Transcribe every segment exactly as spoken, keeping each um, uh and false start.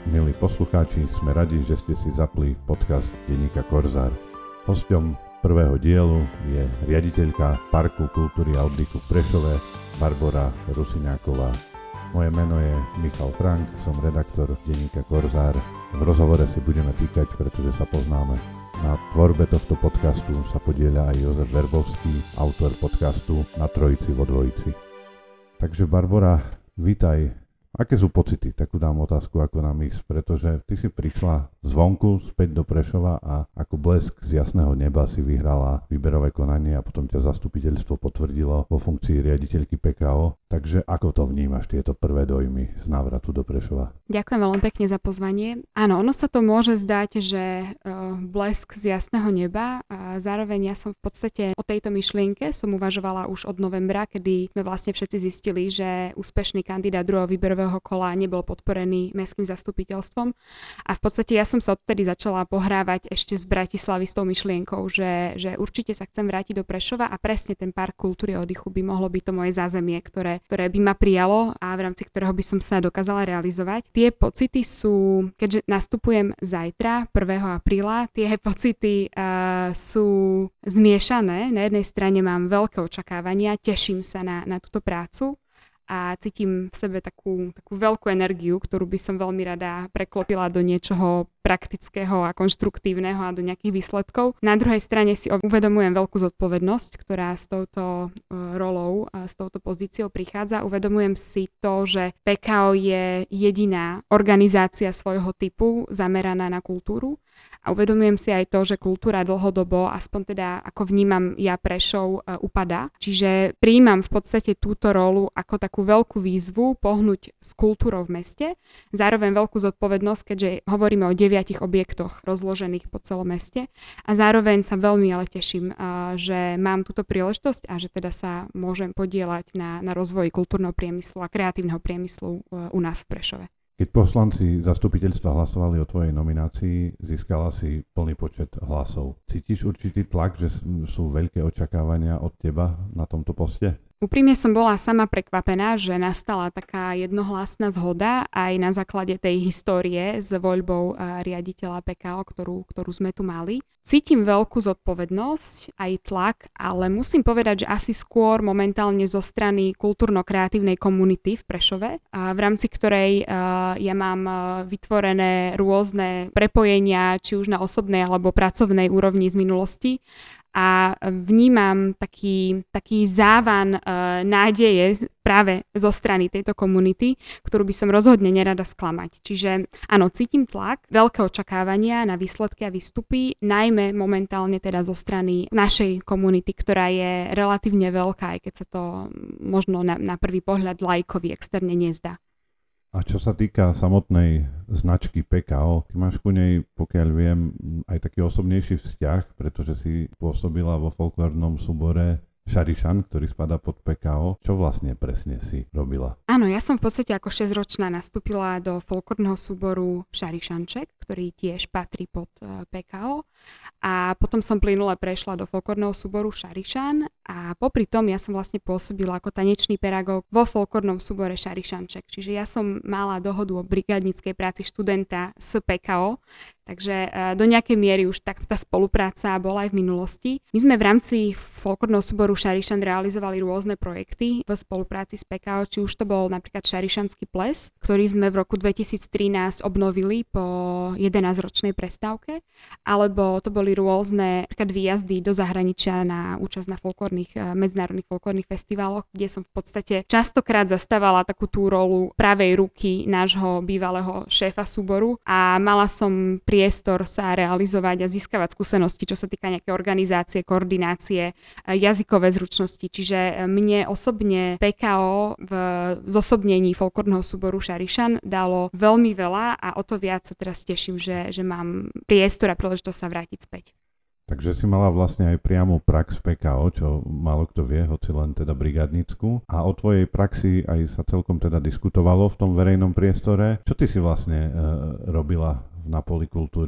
Milí poslucháči, sme radi, že ste si zapli podcast denníka Korzár. Hosťom prvého dielu je riaditeľka Parku kultúry a oddychu v Prešove Barbora Rusiňáková. Moje meno je Michal Frank, som redaktor denníka Korzár. V rozhovore si budeme týkať, pretože sa poznáme. Na tvorbe tohto podcastu sa podieľa aj Jozef Verbovský, autor podcastu Na trojici vo dvojici. Takže Barbora, vítaj. Aké sú pocity? Takú dám otázku ako na mis, pretože ty si prišla zvonku späť do Prešova a ako blesk z jasného neba si vyhrala výberové konanie a potom ťa zastupiteľstvo potvrdilo vo funkcii riaditeľky pé ká ó. Takže ako to vnímaš, tieto prvé dojmy z návratu do Prešova? Ďakujem veľmi pekne za pozvanie. Áno, ono sa to môže zdať, že uh, blesk z jasného neba a zároveň ja som v podstate o tejto myšlienke som uvažovala už od novembra, kedy sme vlastne všetci zistili, že úspešný kandidát druhého výberového kola nebol podporený mestským zastupiteľstvom. A v podstate ja som sa odtedy začala pohrávať ešte z Bratislavy s tou myšlienkou, že, že určite sa chcem vrátiť do Prešova a presne ten park kultúry a oddychu by mohlo byť to moje zázemie, ktoré, ktoré by ma prijalo a v rámci ktorého by som sa dokázala realizovať. Tie pocity sú, keďže nastupujem zajtra, prvého apríla, tie pocity uh, sú zmiešané. Na jednej strane mám veľké očakávania, teším sa na, na túto prácu a cítim v sebe takú, takú veľkú energiu, ktorú by som veľmi rada preklopila do niečoho praktického a konštruktívneho a do nejakých výsledkov. Na druhej strane si uvedomujem veľkú zodpovednosť, ktorá s touto uh, rolou a s touto pozíciou prichádza. Uvedomujem si to, že pé ká ó je jediná organizácia svojho typu zameraná na kultúru. A uvedomujem si aj to, že kultúra dlhodobo, aspoň teda ako vnímam ja Prešov, uh, upadá. Čiže prijímam v podstate túto rolu ako takú veľkú výzvu pohnúť s kultúrou v meste. Zároveň veľkú zodpovednosť, keďže hovoríme o deviatich objektoch rozložených po celom meste. A zároveň sa veľmi ale teším, uh, že mám túto príležitosť a že teda sa môžem podieľať na, na rozvoji kultúrneho priemyslu a kreatívneho priemyslu uh, u nás v Prešove. Keď poslanci zastupiteľstva hlasovali o tvojej nominácii, získala si plný počet hlasov. Cítiš určitý tlak, že sú veľké očakávania od teba na tomto poste? Úprimne som bola sama prekvapená, že nastala taká jednohlasná zhoda aj na základe tej histórie s voľbou riaditeľa pé ká ó, ktorú, ktorú sme tu mali. Cítim veľkú zodpovednosť, aj tlak, ale musím povedať, že asi skôr momentálne zo strany kultúrno-kreatívnej komunity v Prešove, a v rámci ktorej uh, ja mám vytvorené rôzne prepojenia, či už na osobnej alebo pracovnej úrovni z minulosti. A vnímam taký, taký závan uh, nádeje práve zo strany tejto komunity, ktorú by som rozhodne nerada sklamať. Čiže áno, cítim tlak, veľké očakávania na výsledky a výstupy, najmä momentálne teda zo strany našej komunity, ktorá je relatívne veľká, aj keď sa to možno na, na prvý pohľad lajkovi externe nezdá. A čo sa týka samotnej značky pé ká ó, ty máš ku nej, pokiaľ viem, aj taký osobnejší vzťah, pretože si pôsobila vo folklórnom súbore Šarišan, ktorý spadá pod pé ká ó. Čo vlastne presne si robila? Áno, ja som v podstate ako šesťročná nastúpila do folklórneho súboru Šarišanček, ktorý tiež patrí pod pé ká ó. A potom som plynule prešla do folklórneho súboru Šarišan a popri tom ja som vlastne pôsobila ako tanečný pedagóg vo folklórnom súbore Šarišanček. Čiže ja som mala dohodu o brigádnickej práci študenta s pé ká ó, takže do nejakej miery už tak tá spolupráca bola aj v minulosti. My sme v rámci folklórneho súboru Šarišan realizovali rôzne projekty v spolupráci s pé ká ó, či už to bol napríklad Šarišanský ples, ktorý sme v roku dvetisíctrinásť obnovili po jedenásťročnej prestávke, alebo to boli rôzne napríklad výjazdy do zahraničia na účasť na folklórnych, medzinárodných folklórnych festivaloch, kde som v podstate častokrát zastávala takú tú rolu pravej ruky nášho bývalého šéfa súboru a mala som priestor sa realizovať a získavať skúsenosti, čo sa týka nejakej organizácie, koordinácie, jazykové zručnosti. Čiže mne osobne pé ká ó v zosobnení folklórneho súboru Šarišan dalo veľmi veľa a o to viac sa teraz teším, že, že mám priestor a príležitosť sa vrátiť späť. Takže si mala vlastne aj priamu prax v pé ká ó, čo málo kto vie, hoci len teda brigádnickú. A o tvojej praxi aj sa celkom teda diskutovalo v tom verejnom priestore. Čo ty si vlastne e, robila na poli kultúry?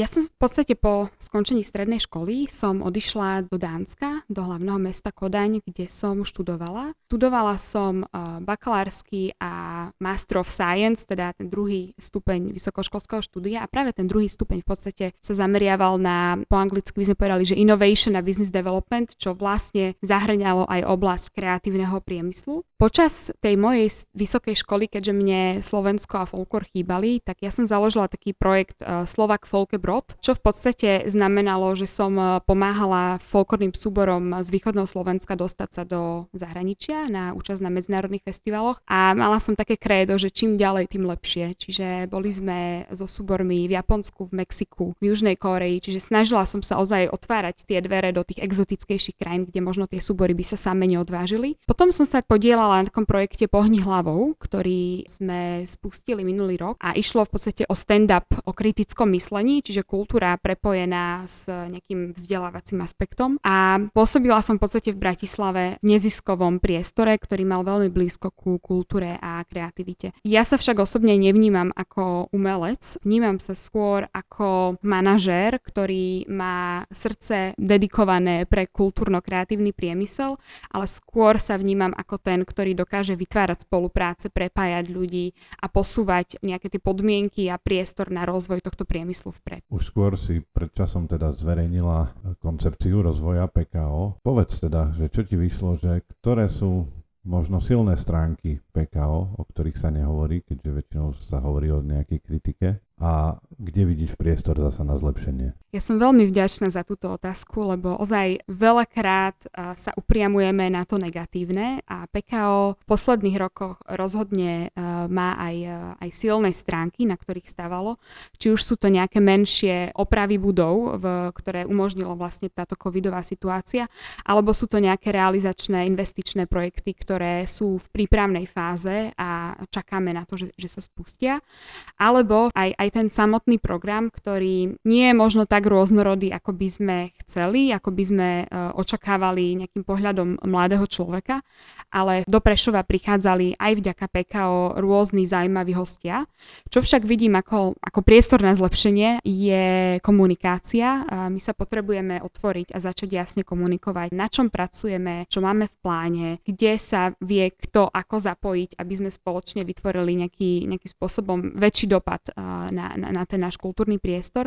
Ja som v podstate po skončení strednej školy som odišla do Dánska, do hlavného mesta Kodaň, kde som študovala. Študovala som uh, bakalársky a Master of Science, teda ten druhý stupeň vysokoškolského štúdia a práve ten druhý stupeň v podstate sa zameriaval na, po anglicky by sme povedali, že innovation a business development, čo vlastne zahŕňalo aj oblasť kreatívneho priemyslu. Počas tej mojej vysokej školy, keďže mne Slovensko a folklór chýbali, tak ja som založila taký projekt uh, Slovak Folkebrod, čo v podstate znamenalo, že som pomáhala folklórnym súborom z východného Slovenska dostať sa do zahraničia na účasť na medzinárodných festivaloch a mala som také krédo, že čím ďalej, tým lepšie. Čiže boli sme so súbormi v Japonsku, v Mexiku, v Južnej Kórei, čiže snažila som sa ozaj otvárať tie dvere do tých exotickejších krajín, kde možno tie súbory by sa same neodvážili. Potom som sa podielala na takom projekte Pohni hlavou, ktorý sme spustili minulý rok a išlo v podstate o stand-up, o kritickom myslení, čiže kultúra prepojená s nejakým vzdelávacím aspektom. A pôsobila som v podstate v Bratislave v neziskovom priestore, ktorý mal veľmi blízko ku kultúre a kreativite. Ja sa však osobne nevnímam ako umelec, vnímam sa skôr ako manažér, ktorý má srdce dedikované pre kultúrno-kreatívny priemysel, ale skôr sa vnímam ako ten, ktorý dokáže vytvárať spolupráce, prepájať ľudí a posúvať nejaké tie podmienky a priestor na rozvoj tohto priemyslu vpred. Už skôr si pred časom teda zverejnila koncepciu rozvoja pé ká ó. Povedz teda, že čo ti vyšlo, že ktoré sú možno silné stránky pé ká ó, o ktorých sa nehovorí, keďže väčšinou sa hovorí o nejakej kritike, a kde vidíš priestor zasa na zlepšenie? Ja som veľmi vďačná za túto otázku, lebo ozaj veľakrát sa upriamujeme na to negatívne a pé ká ó v posledných rokoch rozhodne má aj, aj silné stránky, na ktorých stávalo. Či už sú to nejaké menšie opravy budov, v, ktoré umožnilo vlastne táto covidová situácia, alebo sú to nejaké realizačné investičné projekty, ktoré sú v prípravnej fáze a čakáme na to, že, že sa spustia. Alebo aj, aj ten samotný program, ktorý nie je možno tak rôznorodý, ako by sme chceli, ako by sme uh, očakávali nejakým pohľadom mladého človeka, ale do Prešova prichádzali aj vďaka pé ká ó rôzni zaujímaví hostia. Čo však vidím ako, ako priestor na zlepšenie je komunikácia. Uh, my sa potrebujeme otvoriť a začať jasne komunikovať, na čom pracujeme, čo máme v pláne, kde sa vie kto ako zapojiť, aby sme spoločne vytvorili nejaký, nejakým spôsobom väčší dopad uh, na Na, na ten náš kultúrny priestor.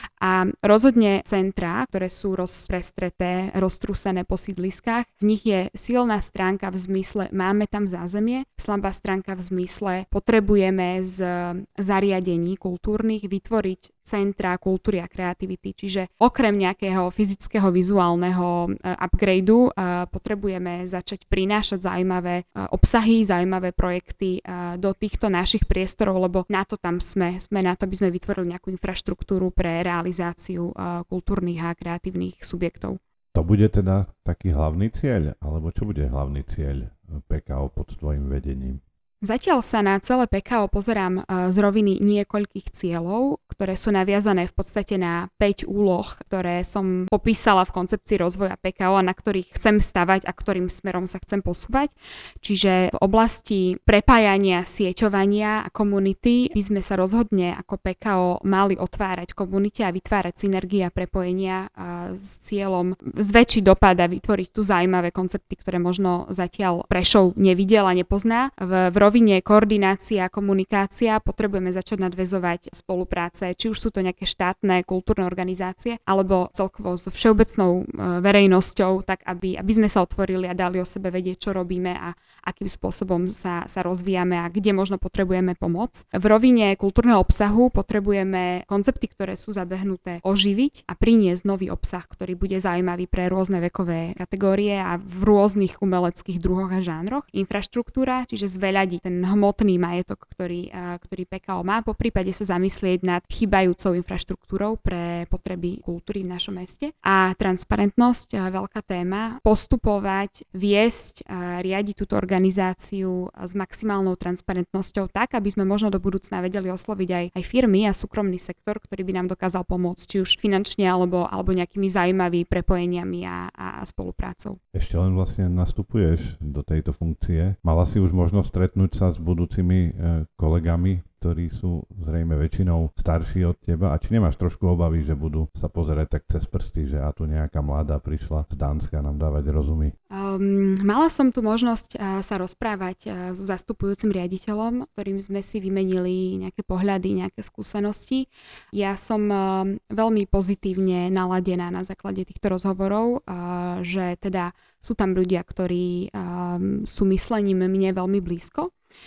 A rozhodne centrá, ktoré sú rozprestreté, roztrúsené po sídliskách, v nich je silná stránka v zmysle máme tam zázemie, slabá stránka v zmysle potrebujeme z zariadení kultúrnych vytvoriť centra kultúry a kreativity. Čiže okrem nejakého fyzického, vizuálneho upgradeu potrebujeme začať prinášať zaujímavé obsahy, zaujímavé projekty do týchto našich priestorov, lebo na to tam sme. Sme na to, aby sme vytvorili nejakú infraštruktúru pre realizáciu kultúrnych a kreatívnych subjektov. To bude teda taký hlavný cieľ? Alebo čo bude hlavný cieľ pé ká ó pod tvojim vedením? Zatiaľ sa na celé pé ká ó pozerám z roviny niekoľkých cieľov, ktoré sú naviazané v podstate na päť úloh, ktoré som popísala v koncepcii rozvoja pé ká ó a na ktorých chcem stavať a ktorým smerom sa chcem posúvať. Čiže v oblasti prepájania, sieťovania a komunity by sme sa rozhodne ako pé ká ó mali otvárať komunite a vytvárať synergie a prepojenia a s cieľom zväčšiť dopad a vytvoriť tu zaujímavé koncepty, ktoré možno zatiaľ Prešov nevidel a nepozná. V, v rovine koordinácia a komunikácia potrebujeme začať nadväzovať spolupráce, či už sú to nejaké štátne kultúrne organizácie, alebo celkovo so všeobecnou verejnosťou, tak aby, aby sme sa otvorili a dali o sebe vedieť, čo robíme a akým spôsobom sa, sa rozvíjame a kde možno potrebujeme pomoc. V rovine kultúrneho obsahu potrebujeme koncepty, ktoré sú zabehnuté, oživiť a priniesť nový obsah, ktorý bude zaujímavý pre rôzne vekové kategórie a v rôznych umeleckých druhoch a žánroch. Infraštruktúra, čiže zveľadiť ten hmotný majetok, ktorý, ktorý pé ká ó má, poprípade sa zamyslieť nad chýbajúcou infraštruktúrou pre potreby kultúry v našom meste. A transparentnosť, veľká téma, postupovať, viesť, riadiť túto organizáciu s maximálnou transparentnosťou tak, aby sme možno do budúcna vedeli osloviť aj, aj firmy a súkromný sektor, ktorý by nám dokázal pomôcť, či už finančne alebo, alebo nejakými zaujímavými prepojeniami a, a spoluprácou. Ešte len vlastne nastupuješ do tejto funkcie. Mala si už možnosť stretnúť sa s budúcimi e, kolegami, ktorí sú zrejme väčšinou starší od teba a či nemáš trošku obavy, že budú sa pozerať tak cez prsty, že a tu nejaká mladá prišla z Dánska nám dávať rozumy? Um, mala som tu možnosť uh, sa rozprávať uh, so zastupujúcim riaditeľom, ktorým sme si vymenili nejaké pohľady, nejaké skúsenosti. Ja som uh, veľmi pozitívne naladená na základe týchto rozhovorov, uh, že teda sú tam ľudia, ktorí um, sú myslením mne veľmi blízko.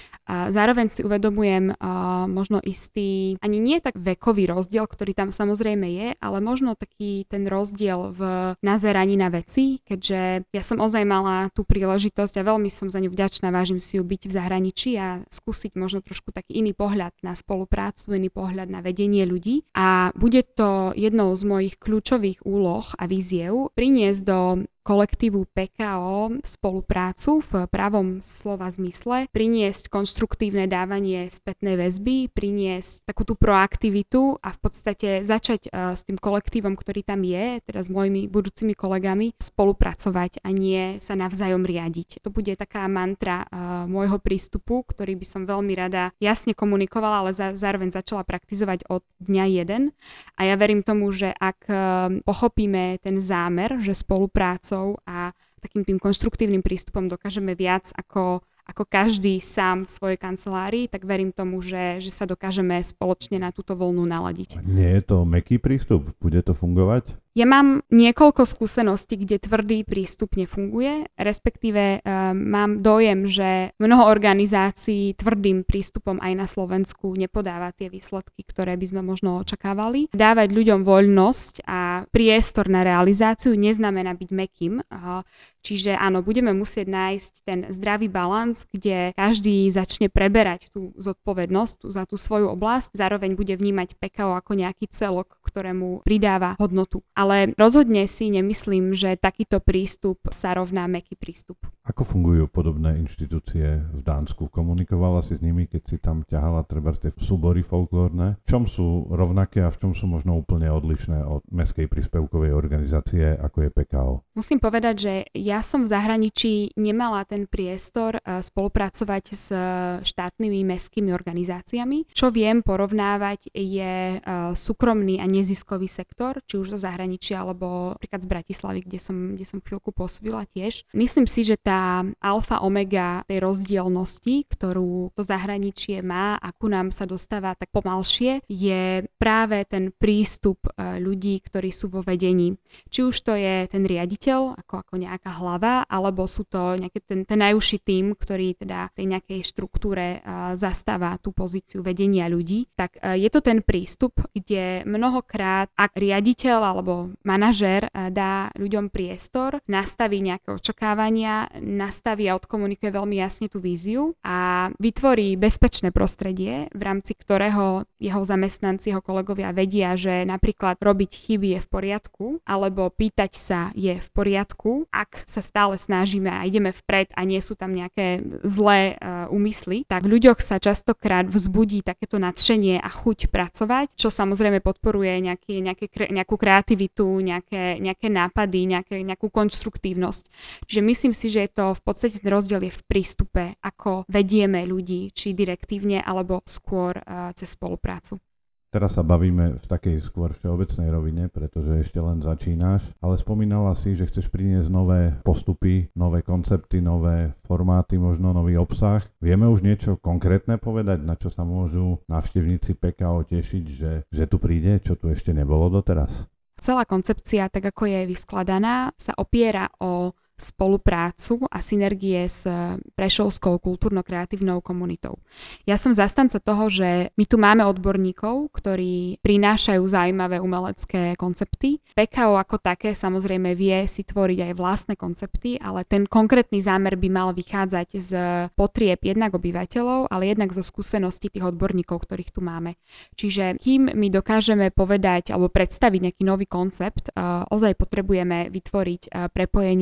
A zároveň si uvedomujem uh, možno istý, ani nie tak vekový rozdiel, ktorý tam samozrejme je, ale možno taký ten rozdiel v nazeraní na veci, keďže ja som ozaj mala tú príležitosť a veľmi som za ňu vďačná, vážim si ju byť v zahraničí a skúsiť možno trošku taký iný pohľad na spoluprácu, iný pohľad na vedenie ľudí. A bude to jednou z mojich kľúčových úloh a víziev priniesť do kolektívu pé ká ó spoluprácu v pravom slova zmysle, priniesť konštruktívne dávanie spätnej väzby, priniesť takú tú proaktivitu a v podstate začať uh, s tým kolektívom, ktorý tam je, teda s mojimi budúcimi kolegami, spolupracovať a nie sa navzájom riadiť. To bude taká mantra uh, môjho prístupu, ktorý by som veľmi rada jasne komunikovala, ale za, zároveň začala praktizovať od dňa jeden. A ja verím tomu, že ak uh, pochopíme ten zámer, že spoluprácou a takým tým konštruktívnym prístupom dokážeme viac ako, ako každý sám v svojej kancelárii, tak verím tomu, že, že sa dokážeme spoločne na túto voľnu naladiť. Nie je to mäkký prístup? Bude to fungovať? Ja mám niekoľko skúseností, kde tvrdý prístup nefunguje, respektíve um, mám dojem, že mnoho organizácií tvrdým prístupom aj na Slovensku nepodáva tie výsledky, ktoré by sme možno očakávali. Dávať ľuďom voľnosť a priestor na realizáciu neznamená byť mäkkým. Uh, čiže áno, budeme musieť nájsť ten zdravý balans, kde každý začne preberať tú zodpovednosť za tú svoju oblasť, zároveň bude vnímať pé ká ó ako nejaký celok, ktorému pridáva hodnotu. Ale rozhodne si nemyslím, že takýto prístup sa rovná mäkký prístup. Ako fungujú podobné inštitúcie v Dánsku? Komunikovala si s nimi, keď si tam ťahala treba tie súbory folklórne? V čom sú rovnaké a v čom sú možno úplne odlišné od mestskej príspevkovej organizácie, ako je pé ká ó? Musím povedať, že ja som v zahraničí nemala ten priestor spolupracovať s štátnymi mestskými organizáciami. Čo viem porovnávať je súkromný a neziskový sektor, či už zo zahraničí alebo napríklad z Bratislavy, kde som, kde som chvíľku pôsobila tiež. Myslím si, že tá alfa omega tej rozdielnosti, ktorú to zahraničie má a ku nám sa dostáva tak pomalšie, je práve ten prístup ľudí, ktorí sú vo vedení. Či už to je ten riaditeľ, ako, ako nejaká hlava, alebo sú to nejaký ten, ten najúžší tím, ktorý teda tej nejakej štruktúre uh, zastáva tú pozíciu vedenia ľudí. Tak uh, je to ten prístup, kde mnohokrát, ak riaditeľ alebo manažér dá ľuďom priestor, nastaví nejaké očakávania, nastaví a odkomunikuje veľmi jasne tú víziu a vytvorí bezpečné prostredie, v rámci ktorého jeho zamestnanci, jeho kolegovia vedia, že napríklad robiť chyby je v poriadku, alebo pýtať sa je v poriadku, ak sa stále snažíme a ideme vpred a nie sú tam nejaké zlé uh, úmysly, tak v ľuďoch sa častokrát vzbudí takéto nadšenie a chuť pracovať, čo samozrejme podporuje nejaký, nejaké, nejakú kreativitu, Nejaké, nejaké nápady, nejaké, nejakú konštruktívnosť. Čiže myslím si, že je to v podstate ten rozdiel je v prístupe, ako vedieme ľudí, či direktívne, alebo skôr uh, cez spoluprácu. Teraz sa bavíme v takej skôr všeobecnej rovine, pretože ešte len začínaš, ale spomínala si, že chceš priniesť nové postupy, nové koncepty, nové formáty, možno nový obsah. Vieme už niečo konkrétne povedať, na čo sa môžu návštevníci pé ká ó tešiť, že, že tu príde, čo tu ešte nebolo doteraz? Celá koncepcia, tak ako je vyskladaná, sa opiera o spoluprácu a synergie s prešovskou kultúrno-kreatívnou komunitou. Ja som zastanca toho, že my tu máme odborníkov, ktorí prinášajú zaujímavé umelecké koncepty. pé ká ó ako také samozrejme vie si tvoriť aj vlastné koncepty, ale ten konkrétny zámer by mal vychádzať z potrieb jednak obyvateľov, ale jednak zo skúseností tých odborníkov, ktorých tu máme. Čiže kým my dokážeme povedať alebo predstaviť nejaký nový koncept, ozaj potrebujeme vytvoriť prepojenia s komunitou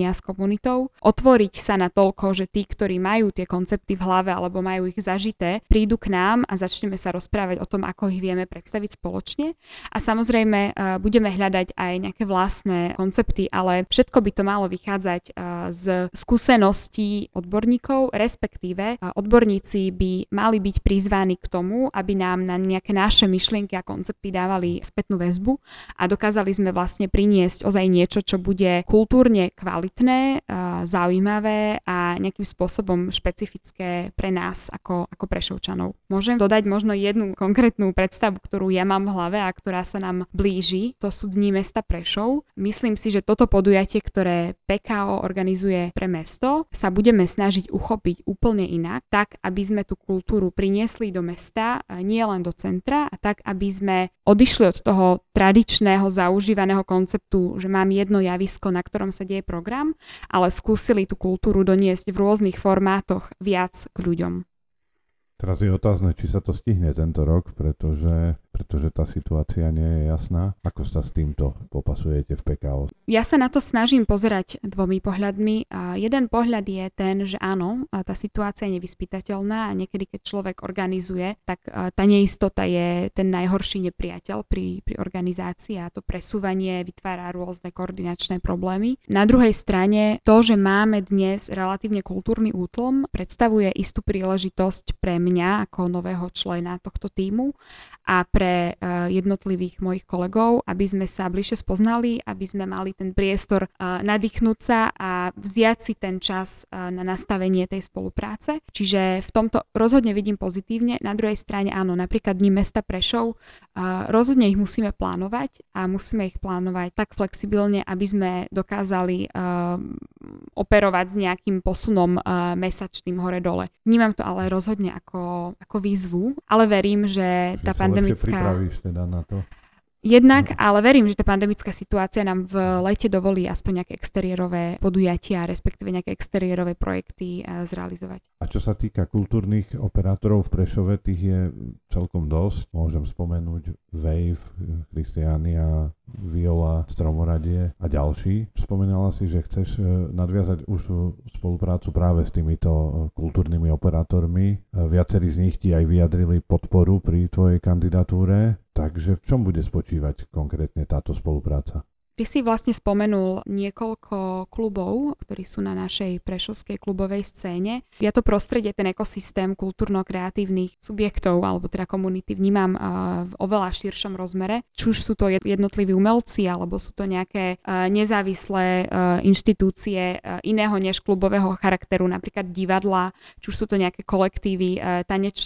komunitou, otvoriť sa na toľko, že tí, ktorí majú tie koncepty v hlave alebo majú ich zažité, prídu k nám a začneme sa rozprávať o tom, ako ich vieme predstaviť spoločne. A samozrejme budeme hľadať aj nejaké vlastné koncepty, ale všetko by to malo vychádzať z skúseností odborníkov, respektíve odborníci by mali byť prizvaní k tomu, aby nám na nejaké naše myšlienky a koncepty dávali spätnú väzbu a dokázali sme vlastne priniesť ozaj niečo, čo bude kultúrne kvalitné, zaujímavé a nejakým spôsobom špecifické pre nás ako, ako Prešovčanov. Môžem dodať možno jednu konkrétnu predstavu, ktorú ja mám v hlave a ktorá sa nám blíži. To sú Dni mesta Prešov. Myslím si, že toto podujatie, ktoré pé ká ó organizuje pre mesto, sa budeme snažiť uchopiť úplne inak, tak aby sme tú kultúru priniesli do mesta, nie len do centra, a tak aby sme odišli od toho tradičného zaužívaného konceptu, že mám jedno javisko, na ktorom sa deje program, ale skúsili tú kultúru doniesť v rôznych formátoch viac k ľuďom. Teraz je otázne, či sa to stihne tento rok, pretože, pretože tá situácia nie je jasná. Ako sa s týmto popasujete v pé ká ó? Ja sa na to snažím pozerať dvomi pohľadmi. A jeden pohľad je ten, že áno, tá situácia je nevyspytateľná a niekedy, keď človek organizuje, tak tá neistota je ten najhorší nepriateľ pri, pri organizácii a to presúvanie vytvára rôzne koordinačné problémy. Na druhej strane to, že máme dnes relatívne kultúrny útlm, predstavuje istú príležitosť pre mňa ako nového člena tohto tímu a pre uh, jednotlivých mojich kolegov, aby sme sa bližšie spoznali, aby sme mali ten priestor uh, nadýchnúť sa a vziať si ten čas uh, na nastavenie tej spolupráce. Čiže v tomto rozhodne vidím pozitívne. Na druhej strane áno, napríklad Dni mesta Prešov, uh, rozhodne ich musíme plánovať a musíme ich plánovať tak flexibilne, aby sme dokázali uh, operovať s nejakým posunom uh, mesačným hore-dole. Vnímam to ale rozhodne ako, ako výzvu, ale verím, že, že tá pandemická... pripravíš teda na to? Jednak, ale verím, že tá pandemická situácia nám v lete dovolí aspoň nejaké exteriérové podujatia, respektíve nejaké exteriérové projekty zrealizovať. A čo sa týka kultúrnych operátorov v Prešove, tých je celkom dosť. Môžem spomenúť Wave, Christiania, Viola, Stromoradie a ďalší. Spomínala si, že chceš nadviazať už spoluprácu práve s týmito kultúrnymi operátormi. Viacerí z nich ti aj vyjadrili podporu pri tvojej kandidatúre. Takže v čom bude spočívať konkrétne táto spolupráca? Ty si vlastne spomenul niekoľko klubov, ktorí sú na našej prešovskej klubovej scéne. Ja to prostredie, ten ekosystém kultúrno-kreatívnych subjektov, alebo teda komunity vnímam uh, v oveľa širšom rozmere. Či už sú to jednotliví umelci, alebo sú to nejaké uh, nezávislé uh, inštitúcie uh, iného než klubového charakteru, napríklad divadla, či už sú to nejaké kolektívy uh,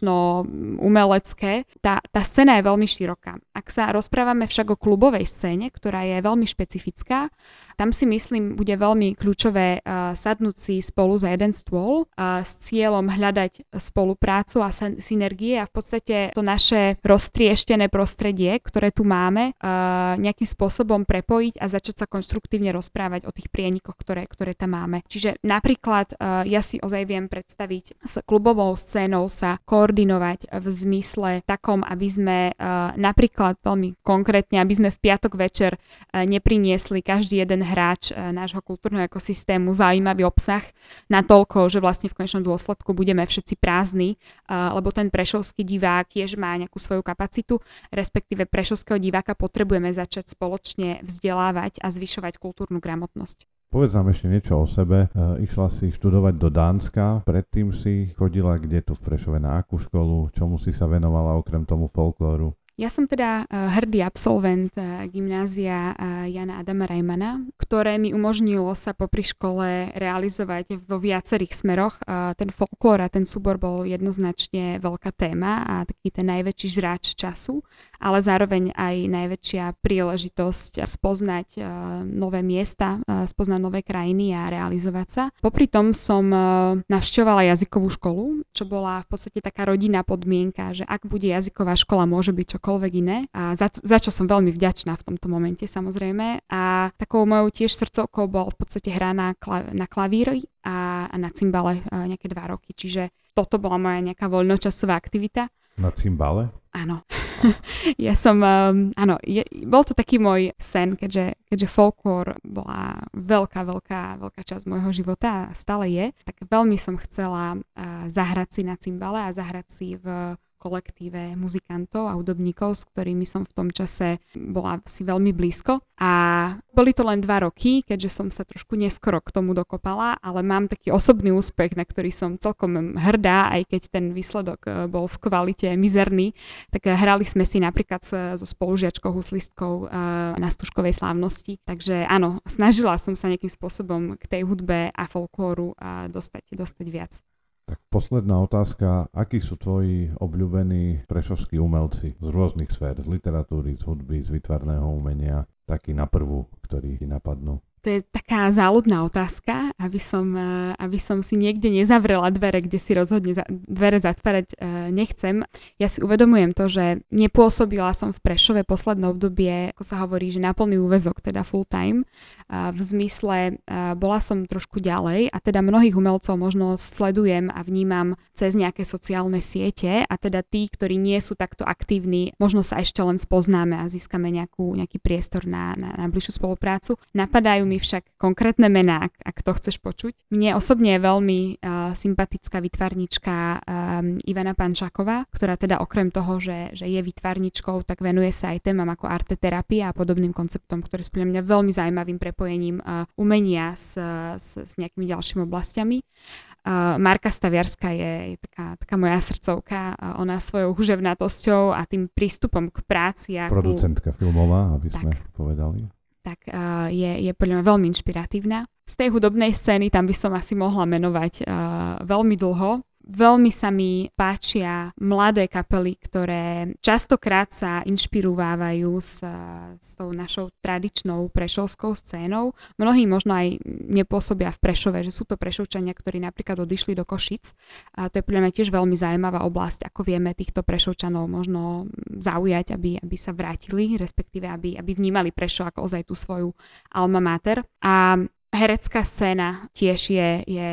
tanečno-umelecké. Tá, tá scéna je veľmi široká. Ak sa rozprávame však o klubovej scéne, ktorá je veľmi špecifická. Tam si myslím, bude veľmi kľúčové uh, sadnúť si spolu za jeden stôl uh, s cieľom hľadať spoluprácu a san- synergie a v podstate to naše roztrieštené prostredie, ktoré tu máme, uh, nejakým spôsobom prepojiť a začať sa konštruktívne rozprávať o tých prienikoch, ktoré, ktoré tam máme. Čiže napríklad uh, ja si ozaj viem predstaviť s klubovou scénou sa koordinovať v zmysle takom, aby sme uh, napríklad veľmi konkrétne, aby sme v piatok večer uh, nepriniesli každý jeden hráč nášho kultúrneho ekosystému zaujímavý obsah natoľko, že vlastne v konečnom dôsledku budeme všetci prázdni, lebo ten prešovský divák tiež má nejakú svoju kapacitu, respektíve prešovského diváka potrebujeme začať spoločne vzdelávať a zvyšovať kultúrnu gramotnosť. Povedz nám ešte niečo o sebe. E, išla si študovať do Dánska, predtým si chodila kde tu v Prešove, na akú školu, čomu si sa venovala okrem tomu folklóru? Ja som teda hrdý absolvent gymnázia Jana Adama Rajmana, ktoré mi umožnilo sa popri škole realizovať vo viacerých smeroch. Ten folklór a ten súbor bol jednoznačne veľká téma a taký ten najväčší žráč času, ale zároveň aj najväčšia príležitosť spoznať nové miesta, spoznať nové krajiny a realizovať sa. Popri tom som navštevovala jazykovú školu, čo bola v podstate taká rodinná podmienka, že ak bude jazyková škola, môže byť čokoľvek iné. A za, za čo som veľmi vďačná v tomto momente, samozrejme. A takou mojou tiež srdcovkou bol v podstate hra na, klav- na klavíri a, a na cymbale nejaké dva roky. Čiže toto bola moja nejaká voľnočasová aktivita. Na cymbale? Áno. Ja som, um, áno, je, bol to taký môj sen, keďže, keďže folklór bola veľká, veľká, veľká časť môjho života a stále je, tak veľmi som chcela uh, zahrať si na cymbale a zahrať si v kolektíve muzikantov a hudobníkov, s ktorými som v tom čase bola si veľmi blízko. A boli to len dva roky, keďže som sa trošku neskoro k tomu dokopala, ale mám taký osobný úspech, na ktorý som celkom hrdá, aj keď ten výsledok bol v kvalite mizerný. Tak hrali sme si napríklad so spolužiačkou huslistkou na Stužkovej slávnosti. Takže áno, snažila som sa nejakým spôsobom k tej hudbe a folklóru dostať, dostať viac. Tak posledná otázka. Akí sú tvoji obľúbení prešovskí umelci z rôznych sfér, z literatúry, z hudby, z výtvarného umenia? Taký na prvú, ktorí ti napadnú. To je taká záľudná otázka, aby som, aby som si niekde nezavrela dvere, kde si rozhodne za, dvere zatvárať nechcem. Ja si uvedomujem to, že nepôsobila som v Prešove posledné obdobie, ako sa hovorí, že na plný úväzok, teda full time. V zmysle bola som trošku ďalej a teda mnohých umelcov možno sledujem a vnímam cez nejaké sociálne siete a teda tí, ktorí nie sú takto aktívni, možno sa ešte len spoznáme a získame nejakú, nejaký priestor na, na, na bližšiu spoluprácu. Napadajú mi však konkrétne mená, ak, ak to chceš počuť. Mne osobne je veľmi uh, sympatická výtvarnička um, Ivana Pančáková, ktorá teda okrem toho, že, že je výtvarničkou, tak venuje sa aj témam ako arteterapia a podobným konceptom, ktoré sú pre mňa veľmi zaujímavým prepojením uh, umenia s, s, s nejakými ďalšími oblastiami. Uh, Marka Staviarská je, je taká, taká moja srdcovka. Uh, ona svojou huževnatosťou a tým prístupom k práci. Ako... Producentka filmová, aby tak. sme povedali. tak uh, je, je podľa mňa veľmi inšpiratívna. Z tej hudobnej scény tam by som asi mohla menovať uh, veľmi dlho. Veľmi sa mi páčia mladé kapely, ktoré častokrát sa inšpirovávajú s, s tou našou tradičnou prešovskou scénou. Mnohí možno aj nepôsobia v Prešove, že sú to Prešovčania, ktorí napríklad odišli do Košic. A to je podľa mňa tiež veľmi zaujímavá oblasť, ako vieme týchto Prešovčanov možno zaujať, aby, aby sa vrátili, respektíve aby, aby vnímali Prešov ako ozaj tú svoju alma mater. A herecká scéna tiež je, je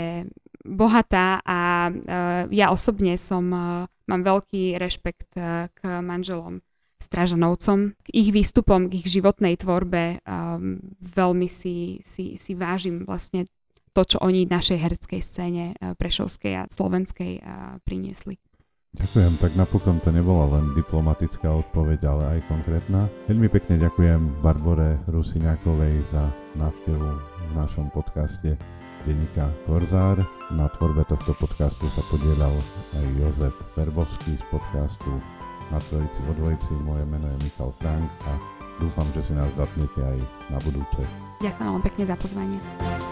bohatá a uh, ja osobne som, uh, mám veľký rešpekt uh, k manželom Strážanovcom, k ich výstupom, k ich životnej tvorbe. Um, veľmi si, si, si vážim vlastne to, čo oni našej hereckej scéne uh, prešovskej a slovenskej uh, priniesli. Ďakujem, tak napokon to nebola len diplomatická odpoveď, ale aj konkrétna. Veľmi pekne ďakujem Barbore Rusiňákovej za návštevu v našom podcaste denníka Korzár. Na tvorbe tohto podcastu sa podieľal aj Jozef Verbovský z podcastu Na trojici vo dvojici. Moje meno je Michal Frank a dúfam, že si nás zapnete aj na budúce. Ďakujem veľmi pekne za pozvanie.